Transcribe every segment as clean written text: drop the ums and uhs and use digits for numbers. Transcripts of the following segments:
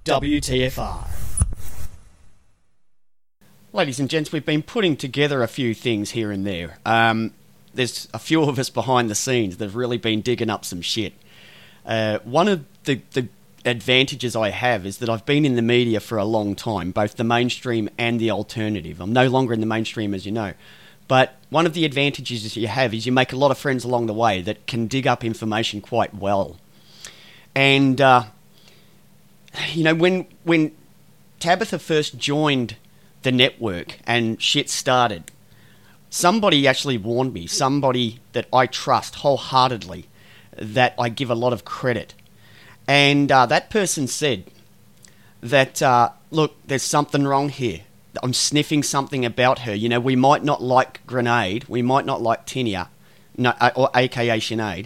WTFR. Ladies and gents, we've been putting together a few things here and there. There's a few of us behind the scenes that have really been digging up some shit. One of the advantages I have is that I've been in the media for a long time, both the mainstream and the alternative. I'm no longer in the mainstream, as you know. But one of the advantages you have is you make a lot of friends along the way that can dig up information quite well. And, when Tabitha first joined the network and shit started, somebody actually warned me, somebody that I trust wholeheartedly, that I give a lot of credit. And that person said that, look, there's something wrong here. I'm sniffing something about her. You know, we might not like Grenade, we might not like Tinia, or aka Sinead.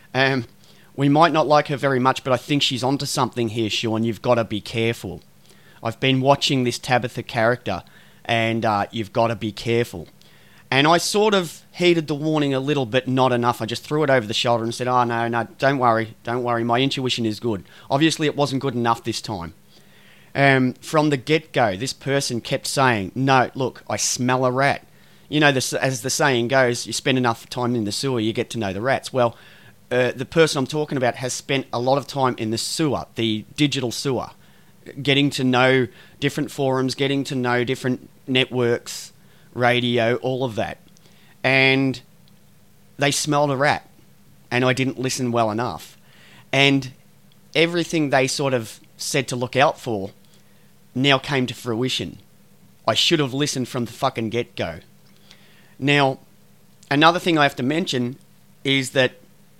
We might not like her very much, but I think she's onto something here, Sean. You've got to be careful. I've been watching this Tabitha character, and you've got to be careful. And I sort of heeded the warning a little bit, not enough. I just threw it over the shoulder and said, oh, no, don't worry, my intuition is good. Obviously, it wasn't good enough this time. From the get-go, this person kept saying, no, look, I smell a rat. You know, as the saying goes, you spend enough time in the sewer, you get to know the rats. Well, the person I'm talking about has spent a lot of time in the sewer, the digital sewer, getting to know different forums, getting to know different networks, radio, all of that. And they smelled a rat, and I didn't listen well enough. And everything they sort of said to look out for now came to fruition. I should have listened from the fucking get-go. Now, another thing I have to mention is that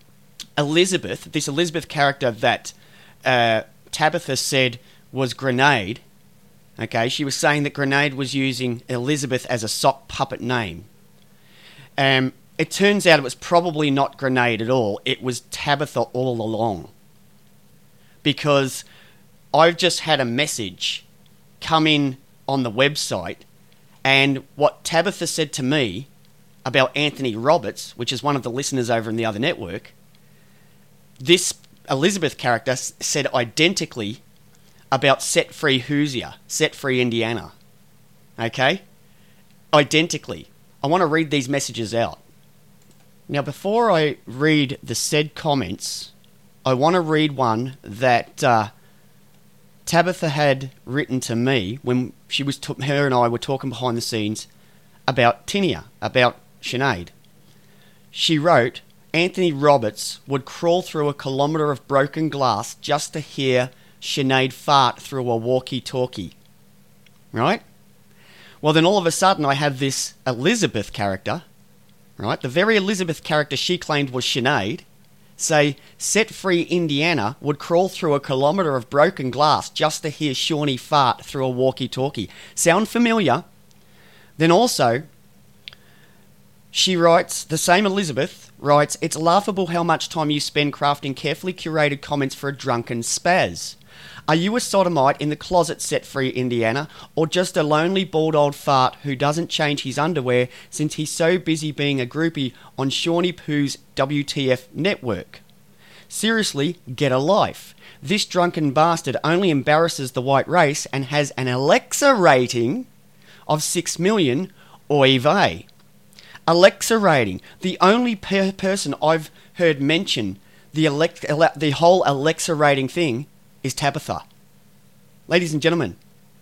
this Elizabeth character that Tabitha said was Grenade, okay, she was saying that Grenade was using Elizabeth as a sock puppet name. It turns out it was probably not Grenade at all. It was Tabitha all along. Because I've just had a message come in on the website, and what Tabitha said to me about Anthony Roberts, which is one of the listeners over in the other network, this Elizabeth character said identically about Set Free Hoosier, Set Free Indiana. Okay? Identically. I want to read these messages out. Now, before I read the said comments, I want to read one that Tabitha had written to me when her and I were talking behind the scenes about Tinia, about Sinead. She wrote, Anthony Roberts would crawl through a kilometre of broken glass just to hear Sinead fart through a walkie-talkie. Right? Well, then all of a sudden I have this Elizabeth character, right? The very Elizabeth character she claimed was Sinead, say, Set Free Indiana would crawl through a kilometre of broken glass just to hear Shawnee fart through a walkie-talkie. Sound familiar? Then also, she writes, the same Elizabeth writes, it's laughable how much time you spend crafting carefully curated comments for a drunken spaz. Are you a sodomite in the closet, Set Free Indiana, or just a lonely bald old fart who doesn't change his underwear since he's so busy being a groupie on Shawnee Pooh's WTF network? Seriously, get a life. This drunken bastard only embarrasses the white race and has an Alexa rating of 6 million, oy vey. Alexa rating. The only person I've heard mention the whole Alexa rating thing is Tabitha. Ladies and gentlemen,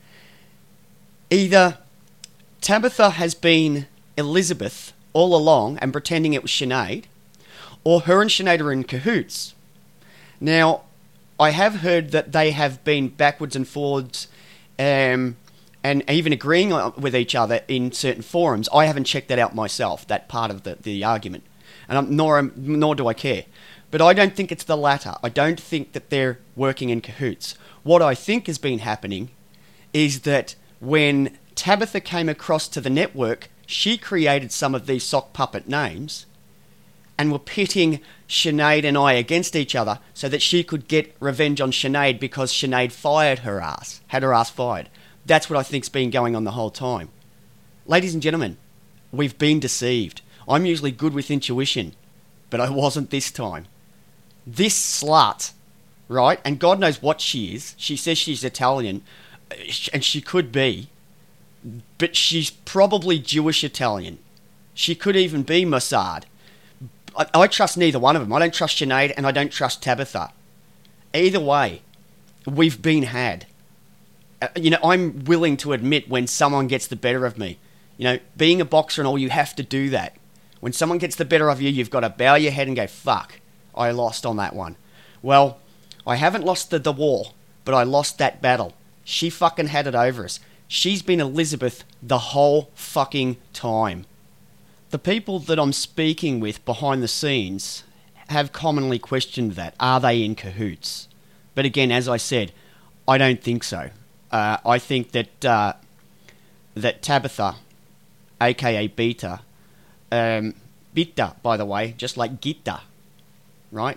either Tabitha has been Elizabeth all along and pretending it was Sinead, or her and Sinead are in cahoots. Now, I have heard that they have been backwards and forwards and even agreeing with each other in certain forums. I haven't checked that out myself, that part of the argument, and nor do I care. But I don't think it's the latter. I don't think that they're working in cahoots. What I think has been happening is that when Tabitha came across to the network, she created some of these sock puppet names and were pitting Sinead and I against each other so that she could get revenge on Sinead because Sinead fired her ass, had her ass fired. That's what I think's been going on the whole time. Ladies and gentlemen, we've been deceived. I'm usually good with intuition, but I wasn't this time. This slut right? And God knows what she is. She says she's Italian, and she could be, but she's probably Jewish Italian. She could even be Mossad. I trust neither one of them. I don't trust Sinead and I don't trust Tabitha. Either way, we've been had. I'm willing to admit when someone gets the better of me. Being a boxer and all, you have to do that. When someone gets the better of you, you've got to bow your head and go, fuck, I lost on that one. Well, I haven't lost the war, but I lost that battle. She fucking had it over us. She's been Elizabeth the whole fucking time. The people that I'm speaking with behind the scenes have commonly questioned that. Are they in cahoots? But again, as I said, I don't think so. I think that that Tabitha, aka Beta, Bitta, by the way, just like Gitta, right?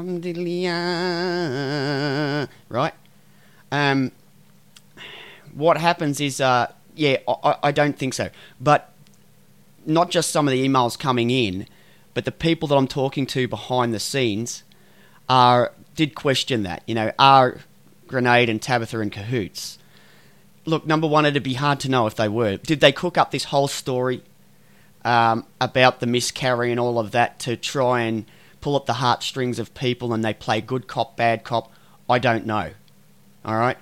Right? What happens is, I don't think so. But not just some of the emails coming in, but the people that I'm talking to behind the scenes did question that. Are Grenade and Tabitha in cahoots? Look, number one, it'd be hard to know if they were. Did they cook up this whole story about the miscarry and all of that to try and pull up the heartstrings of people and they play good cop, bad cop? I don't know. All right?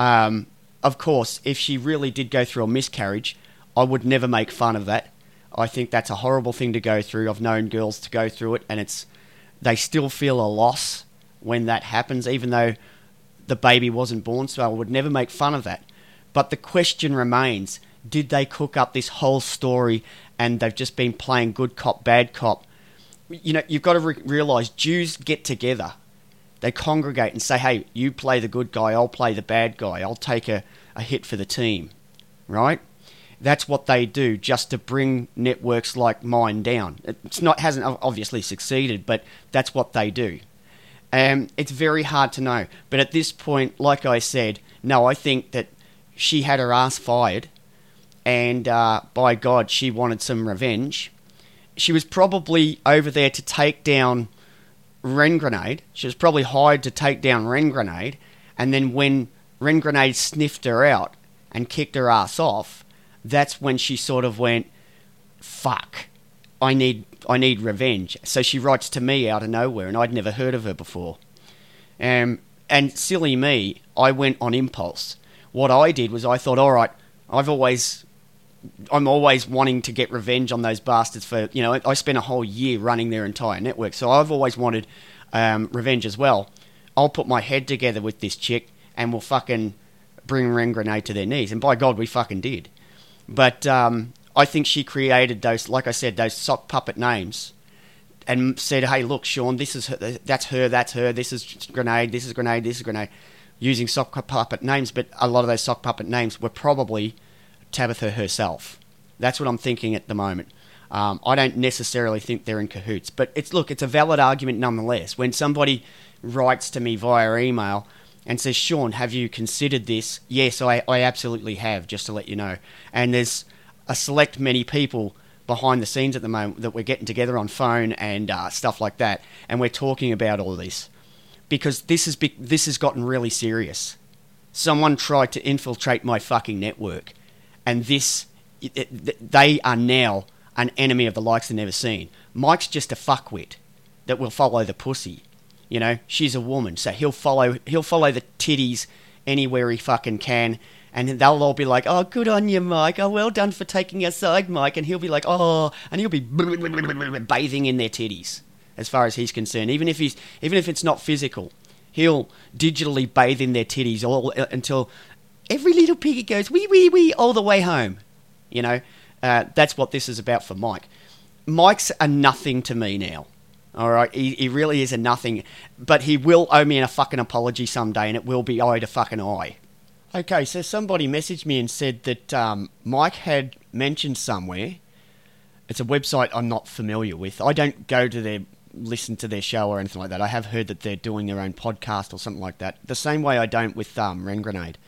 Of course, if she really did go through a miscarriage, I would never make fun of that. I think that's a horrible thing to go through. I've known girls to go through it, and they still feel a loss when that happens, even though the baby wasn't born, so I would never make fun of that. But the question remains, did they cook up this whole story and they've just been playing good cop, bad cop? You've got to realise Jews get together. They congregate and say, hey, you play the good guy, I'll play the bad guy. I'll take a hit for the team, right? That's what they do just to bring networks like mine down. Hasn't obviously succeeded, but that's what they do. It's very hard to know. But at this point, like I said, no, I think that she had her ass fired and by God, she wanted some revenge. She was probably over there to take down Ren Grenade. She was probably hired to take down Ren Grenade, and then when Ren Grenade sniffed her out and kicked her ass off, that's when she sort of went, fuck, I need revenge. So she writes to me out of nowhere, and I'd never heard of her before. And silly me, I went on impulse. What I did was I thought, all right, I'm always wanting to get revenge on those bastards for, I spent a whole year running their entire network, so I've always wanted revenge as well. I'll put my head together with this chick and we'll fucking bring Ren Grenade to their knees. And by God, we fucking did. But I think she created those, like I said, those sock puppet names and said, hey, look, Sean, this is her, that's her, this is Grenade, this is Grenade, this is Grenade, using sock puppet names. But a lot of those sock puppet names were probably Tabitha herself. That's what I'm thinking at the moment. I don't necessarily think they're in cahoots. But it's a valid argument nonetheless. When somebody writes to me via email and says, Sean, have you considered this? Yes, I absolutely have, just to let you know. And there's a select many people behind the scenes at the moment that we're getting together on phone and stuff like that, and we're talking about all this. Because this has gotten really serious. Someone tried to infiltrate my fucking network, and they are now an enemy of the likes they've never seen. Mike's just a fuckwit that will follow the pussy. She's a woman, so he'll follow the titties anywhere he fucking can, and they'll all be like, oh, good on you, Mike. Oh, well done for taking our side, Mike. And he'll be like, oh, and he'll be bathing in their titties, as far as he's concerned. Even if it's not physical, he'll digitally bathe in their titties all until every little piggy goes wee wee wee all the way home. That's what this is about for Mike. Mike's a nothing to me now. All right, he really is a nothing, but he will owe me a fucking apology someday, and it will be eye to fucking eye. Okay, so somebody messaged me and said that Mike had mentioned somewhere. It's a website I'm not familiar with. I don't go to listen to their show or anything like that. I have heard that they're doing their own podcast or something like that. The same way I don't with Ren Grenade.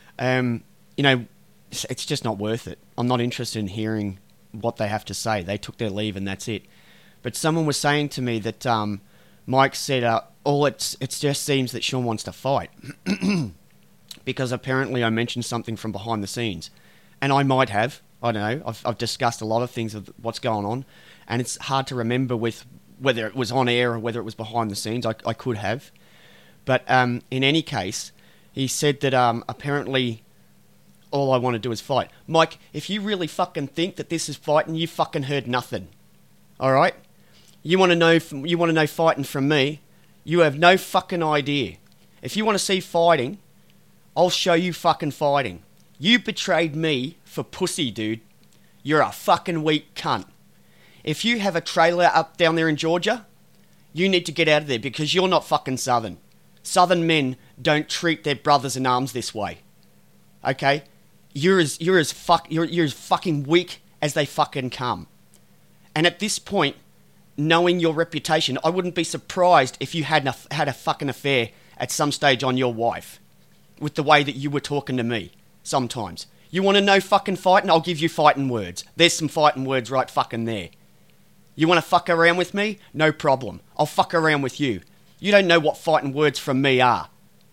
It's just not worth it. I'm not interested in hearing what they have to say. They took their leave and that's it. But someone was saying to me that Mike said, it just seems that Sean wants to fight. Because apparently I mentioned something from behind the scenes. And I might have. I don't know. I've discussed a lot of things of what's going on. And it's hard to remember with whether it was on air or whether it was behind the scenes. I could have. But in any case, he said that apparently all I want to do is fight. Mike, if you really fucking think that this is fighting, you fucking heard nothing. All right? You want to know fighting from me? You have no fucking idea. If you want to see fighting, I'll show you fucking fighting. You betrayed me for pussy, dude. You're a fucking weak cunt. If you have a trailer up down there in Georgia, you need to get out of there because you're not fucking Southern. Southern men don't treat their brothers in arms this way. Okay? You're as fucking weak as they fucking come. And at this point, knowing your reputation, I wouldn't be surprised if you had a fucking affair at some stage on your wife with the way that you were talking to me sometimes. You want to know fucking fighting? I'll give you fighting words. There's some fighting words right fucking there. You want to fuck around with me? No problem. I'll fuck around with you. You don't know what fighting words from me are.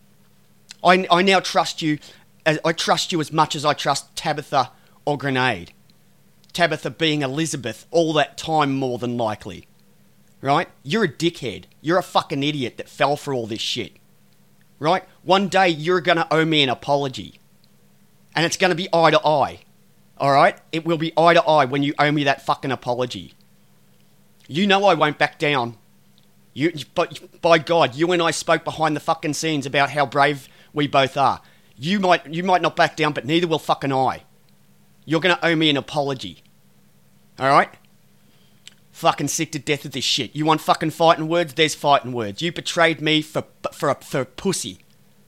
I now trust you. I trust you as much as I trust Tabitha or Grenade. Tabitha being Elizabeth all that time more than likely. Right? You're a dickhead. You're a fucking idiot that fell for all this shit. Right? One day you're going to owe me an apology. And it's going to be eye to eye. Alright? It will be eye to eye when you owe me that fucking apology. You know I won't back down. But by God, you and I spoke behind the fucking scenes about how brave we both are. You might not back down, but neither will fucking I. You're going to owe me an apology. Alright? Fucking sick to death of this shit. You want fucking fighting words? There's fighting words. You betrayed me for pussy.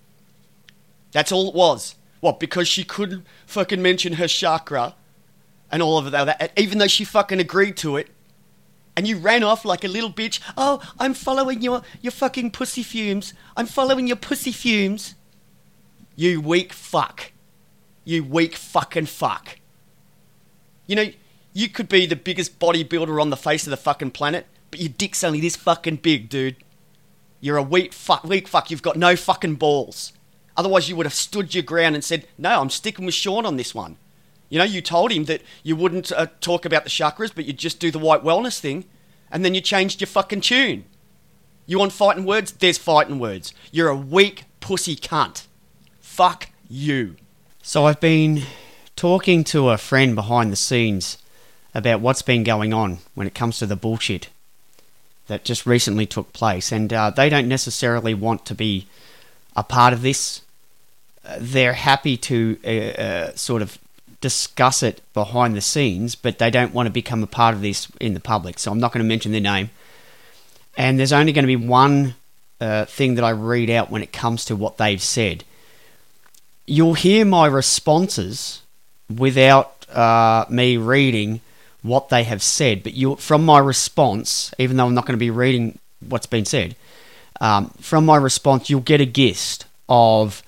That's all it was. What, because she couldn't fucking mention her chakra and all of that, even though she fucking agreed to it, and you ran off like a little bitch. Oh, I'm following your fucking pussy fumes. I'm following your pussy fumes. You weak fuck. You weak fucking fuck. You know, you could be the biggest bodybuilder on the face of the fucking planet, but your dick's only this fucking big, dude. You're a weak fuck. You've got no fucking balls. Otherwise, you would have stood your ground and said, no, I'm sticking with Sean on this one. You know, you told him that you wouldn't talk about the chakras, but you'd just do the white wellness thing, and then you changed your fucking tune. You want fighting words? There's fighting words. You're a weak pussy cunt. Fuck you. So I've been talking to a friend behind the scenes about what's been going on when it comes to the bullshit that just recently took place, and they don't necessarily want to be a part of this. They're happy to sort of discuss it behind the scenes, but they don't want to become a part of this in the public, so I'm not going to mention their name. And there's only going to be one thing that I read out when it comes to what they've said. You'll hear my responses without me reading what they have said, but from my response, even though I'm not going to be reading what's been said, from my response you'll get a gist of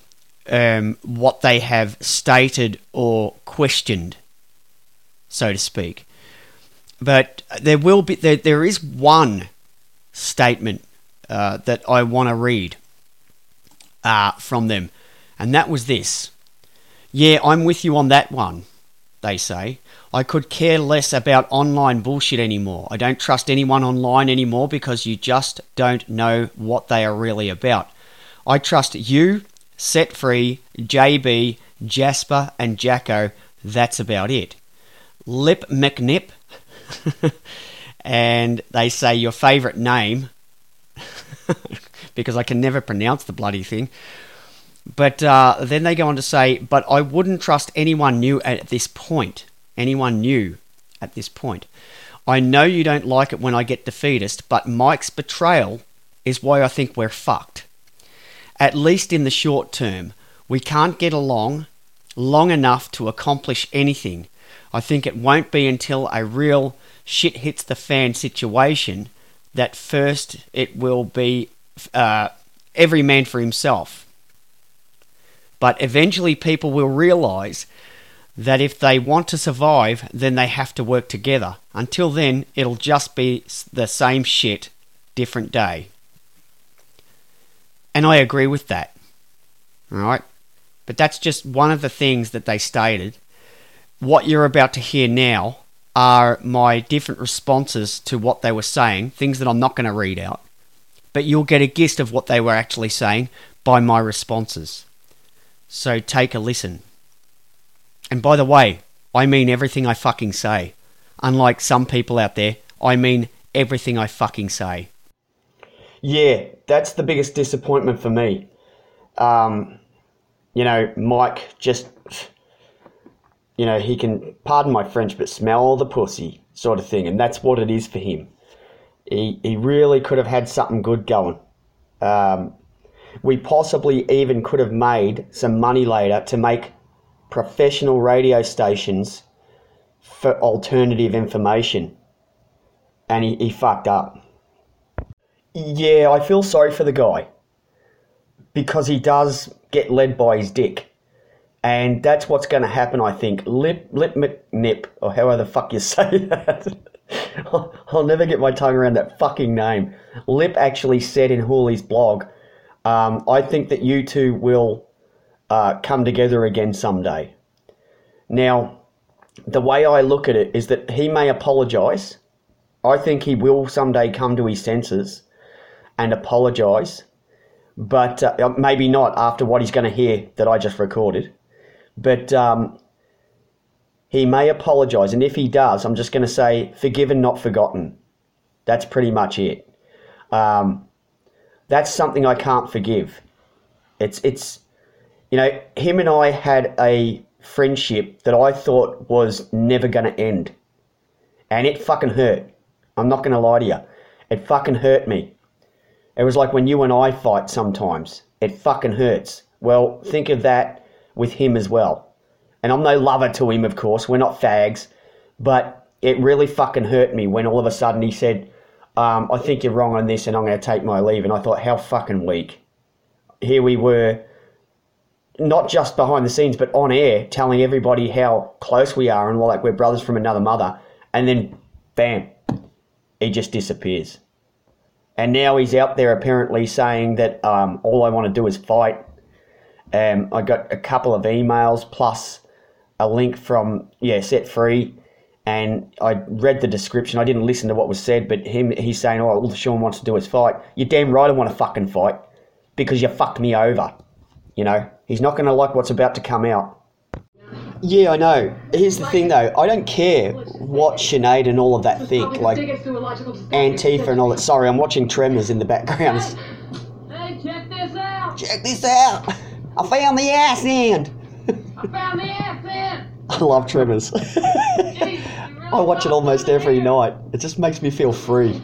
what they have stated or questioned, so to speak. But there is one statement that I want to read from them, and that was this. Yeah, I'm with you on that one, they say. I could care less about online bullshit anymore. I don't trust anyone online anymore because you just don't know what they are really about. I trust you, Set Free, JB, Jasper, and Jacko. That's about it. Lip McNip. And they say your favourite name. Because I can never pronounce the bloody thing. But then they go on to say, but I wouldn't trust anyone new at this point. Anyone new at this point. I know you don't like it when I get defeatist, but Mike's betrayal is why I think we're fucked. At least in the short term. We can't get along long enough to accomplish anything. I think it won't be until a real shit hits the fan situation that first it will be every man for himself. But eventually people will realise that if they want to survive, then they have to work together. Until then, it'll just be the same shit different day. And I agree with that. All right? But that's just one of the things that they stated. What you're about to hear now are my different responses to what they were saying, things that I'm not going to read out. But you'll get a gist of what they were actually saying by my responses. So take a listen. And by the way, I mean everything I fucking say. Unlike some people out there, I mean everything I fucking say. Yeah, that's the biggest disappointment for me. Mike just, he can, pardon my French, but smell the pussy sort of thing. And that's what it is for him. He really could have had something good going. We possibly even could have made some money later to make professional radio stations for alternative information. And he fucked up. Yeah, I feel sorry for the guy. Because he does get led by his dick. And that's what's going to happen, I think. Lip McNip, or however the fuck you say that. I'll never get my tongue around that fucking name. Lip actually said in Hooley's blog, I think that you two will come together again someday. Now, the way I look at it is that he may apologise. I think he will someday come to his senses and apologise. But maybe not after what he's going to hear that I just recorded. But he may apologise. And if he does, I'm just going to say, forgiven, not forgotten. That's pretty much it. That's something I can't forgive. It's him and I had a friendship that I thought was never going to end. And it fucking hurt. I'm not going to lie to you. It fucking hurt me. It was like when you and I fight sometimes. It fucking hurts. Well, think of that with him as well. And I'm no lover to him, of course. We're not fags. But it really fucking hurt me when all of a sudden he said, I think you're wrong on this and I'm going to take my leave. And I thought, how fucking weak. Here we were, not just behind the scenes, but on air, telling everybody how close we are and like we're brothers from another mother. And then, bam, he just disappears. And now he's out there apparently saying that all I want to do is fight. I got a couple of emails plus a link from, Set Free. And I read the description. I didn't listen to what was said, but he's saying, all Sean wants to do is fight. You're damn right I want to fucking fight because you fucked me over. He's not going to like what's about to come out. Yeah, I know. Here's the thing, though. I don't care what Sinead and all of that think. Like, Antifa and all that. Sorry, I'm watching Tremors in the background. Hey, check this out. Check this out. I found the ass end. I found the ass end. I love Tremors. I watch it almost every night. It just makes me feel free.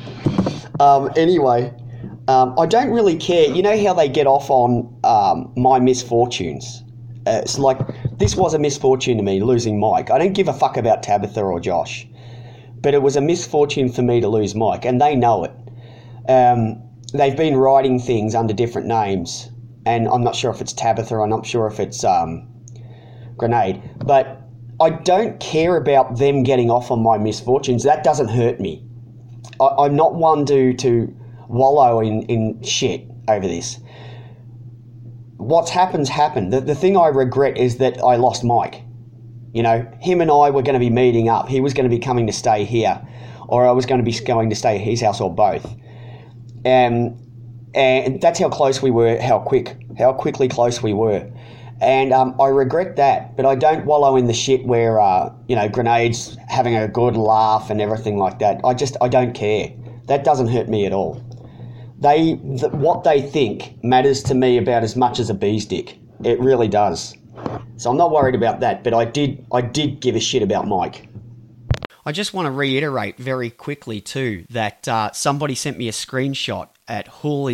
Anyway, I don't really care. You know how they get off on my misfortunes? It's like, this was a misfortune to me, losing Mike. I don't give a fuck about Tabitha or Josh. But it was a misfortune for me to lose Mike, and they know it. They've been writing things under different names, and I'm not sure if it's Tabitha, I'm not sure if it's Grenade. But I don't care about them getting off on my misfortunes. That doesn't hurt me. I'm not one to wallow in shit over this. What's happened. The thing I regret is that I lost Mike. Him and I were going to be meeting up. He was going to be coming to stay here, or I was going to be going to stay at his house, or both. And that's how close we were, how quickly close we were. And I regret that, but I don't wallow in the shit where, Grenade's having a good laugh and everything like that. I don't care. That doesn't hurt me at all. What they think matters to me about as much as a bee's dick. It really does. So I'm not worried about that, but I did give a shit about Mike. I just want to reiterate very quickly too that somebody sent me a screenshot at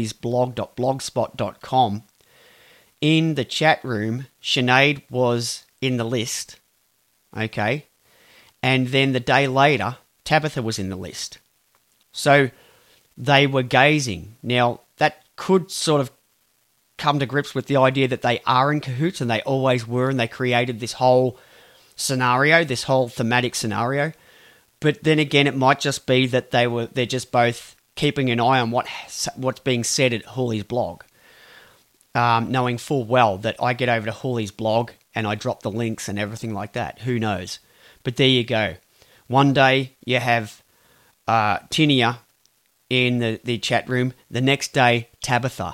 hooliesblog.blogspot.com. In the chat room, Sinead was in the list, okay? And then the day later, Tabitha was in the list. So they were gazing. Now, that could sort of come to grips with the idea that they are in cahoots, and they always were, and they created this whole scenario, this whole thematic scenario. But then again, it might just be that they're just both keeping an eye on what's being said at Hooley's blog, knowing full well that I get over to Hooley's blog and I drop the links and everything like that. Who knows? But there you go. One day you have Tinia in the chat room. The next day, Tabitha.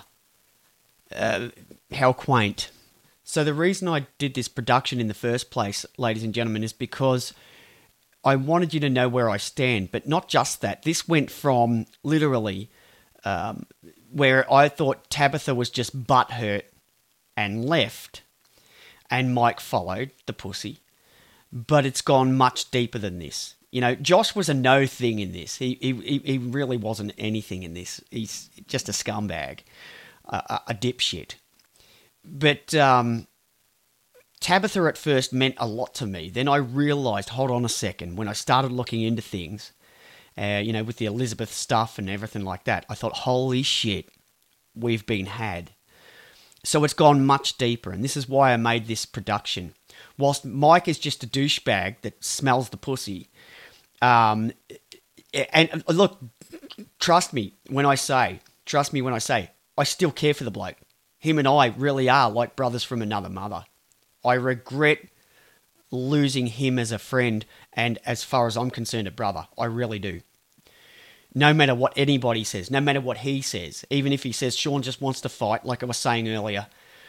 How quaint. So the reason I did this production in the first place, ladies and gentlemen, is because I wanted you to know where I stand. But not just that. This went from literally where I thought Tabitha was just butthurt and left, and Mike followed the pussy. But it's gone much deeper than this. You know, Josh was a no thing in this. He really wasn't anything in this. He's just a scumbag, a dipshit. But Tabitha at first meant a lot to me. Then I realised, hold on a second, when I started looking into things, with the Elizabeth stuff and everything like that, I thought, holy shit, we've been had. So it's gone much deeper, and this is why I made this production. Whilst Mike is just a douchebag that smells the pussy, and look, trust me when I say, I still care for the bloke. Him and I really are like brothers from another mother. I regret losing him as a friend, and as far as I'm concerned, a brother. I really do. No matter what anybody says, no matter what he says, even if he says Sean just wants to fight, like I was saying earlier,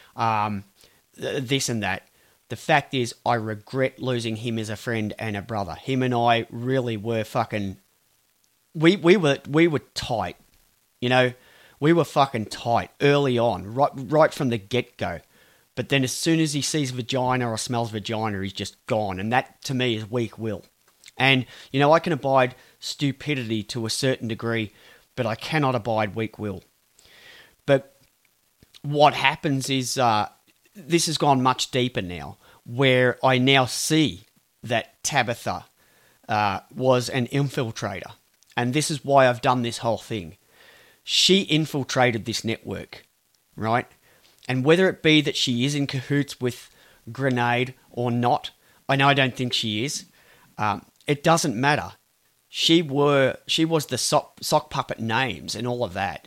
this and that, the fact is I regret losing him as a friend and a brother. Him and I really were fucking... We were tight, you know? We were fucking tight early on, right from the get-go. But then as soon as he sees vagina or smells vagina, he's just gone. And that, to me, is weak will. And, you know, I can abide stupidity to a certain degree, but I cannot abide weak will. But what happens is this has gone much deeper now, where I now see that Tabitha was an infiltrator. And this is why I've done this whole thing. She infiltrated this network, right? And whether it be that she is in cahoots with Grenade or not, I know I don't think she is. It doesn't matter. She was the sock puppet names and all of that,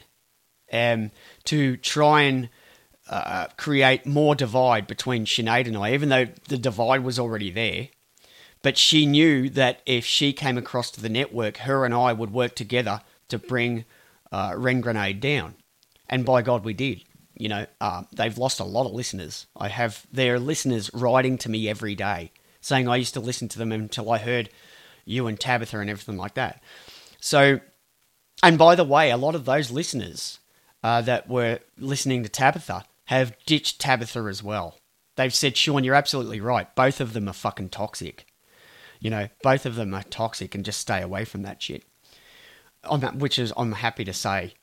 to try and create more divide between Sinead and I, even though the divide was already there. But she knew that if she came across to the network, her and I would work together to bring Ren Grenade down. And by God, we did. You know, they've lost a lot of listeners. I have their listeners writing to me every day, saying I used to listen to them until I heard you and Tabitha and everything like that. So, and by the way, a lot of those listeners that were listening to Tabitha have ditched Tabitha as well. They've said, Sean, you're absolutely right. Both of them are fucking toxic. You know, both of them are toxic, and just stay away from that shit. Which is, I'm happy to say.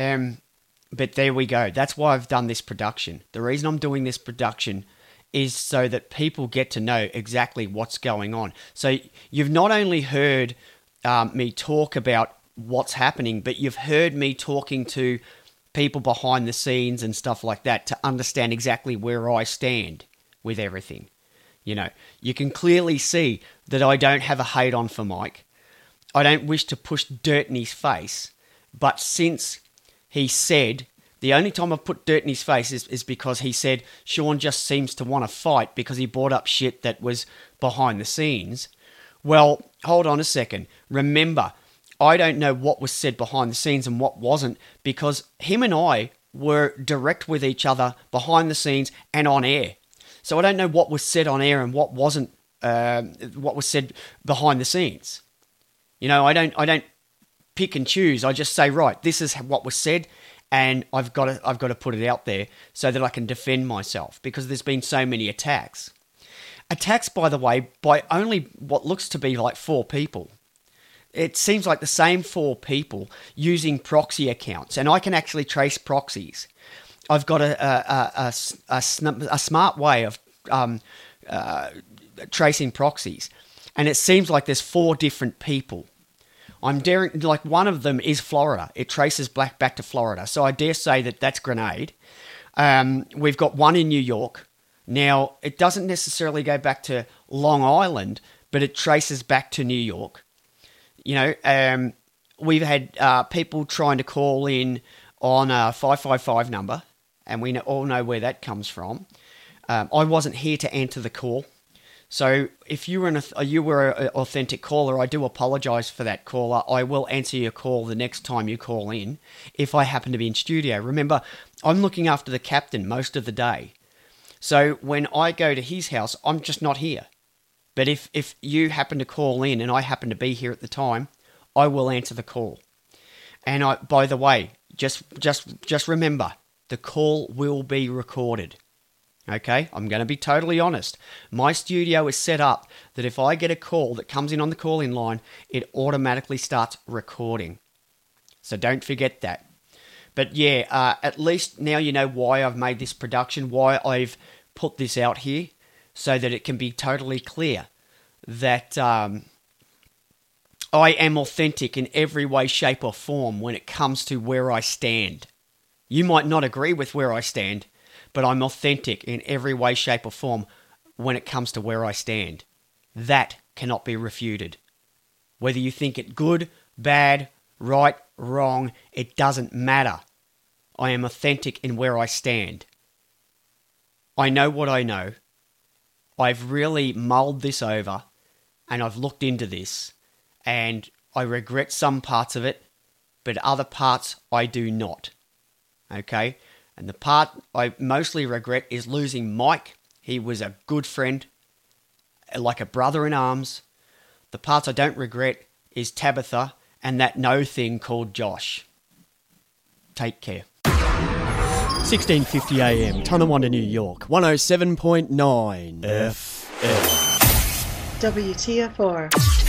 But there we go. That's why I've done this production. The reason I'm doing this production is so that people get to know exactly what's going on. So you've not only heard me talk about what's happening, but you've heard me talking to people behind the scenes and stuff like that to understand exactly where I stand with everything. You know, you can clearly see that I don't have a hate on for Mike. I don't wish to push dirt in his face, but since he said, the only time I've put dirt in his face is because he said Sean just seems to want to fight because he brought up shit that was behind the scenes. Well, hold on a second. Remember, I don't know what was said behind the scenes and what wasn't, because him and I were direct with each other behind the scenes and on air. So I don't know what was said on air and what wasn't, what was said behind the scenes. You know, I don't pick and choose. I just say, right, this is what was said, and I've got to put it out there so that I can defend myself, because there's been so many attacks. Attacks, by the way, by only what looks to be like 4 people. It seems like the same 4 people using proxy accounts, and I can actually trace proxies. I've got a smart way of tracing proxies, and it seems like there's 4 different people. I'm daring, like one of them is Florida. It traces back to Florida, so I dare say that that's Grenade. We've got one in New York. Now, it doesn't necessarily go back to Long Island, but it traces back to New York. You know, we've had people trying to call in on a 555 number, and we all know where that comes from. I wasn't here to answer the call. So if you were an authentic caller, I do apologise for that caller. I will answer your call the next time you call in if I happen to be in studio. Remember, I'm looking after the captain most of the day. So when I go to his house, I'm just not here. But if you happen to call in and I happen to be here at the time, I will answer the call. And by the way, just remember, the call will be recorded. Okay, I'm going to be totally honest. My studio is set up that if I get a call that comes in on the call-in line, it automatically starts recording. So don't forget that. But yeah, at least now you know why I've made this production, why I've put this out here, so that it can be totally clear that I am authentic in every way, shape or form when it comes to where I stand. You might not agree with where I stand, but I'm authentic in every way, shape or form when it comes to where I stand. That cannot be refuted. Whether you think it good, bad, right, wrong, it doesn't matter. I am authentic in where I stand. I know what I know. I've really mulled this over and I've looked into this and I regret some parts of it, but other parts I do not. Okay? And the part I mostly regret is losing Mike. He was a good friend, like a brother in arms. The parts I don't regret is Tabitha and that no thing called Josh. Take care. 1650 AM, Tonawanda, New York, 107.9 FM. WTFR.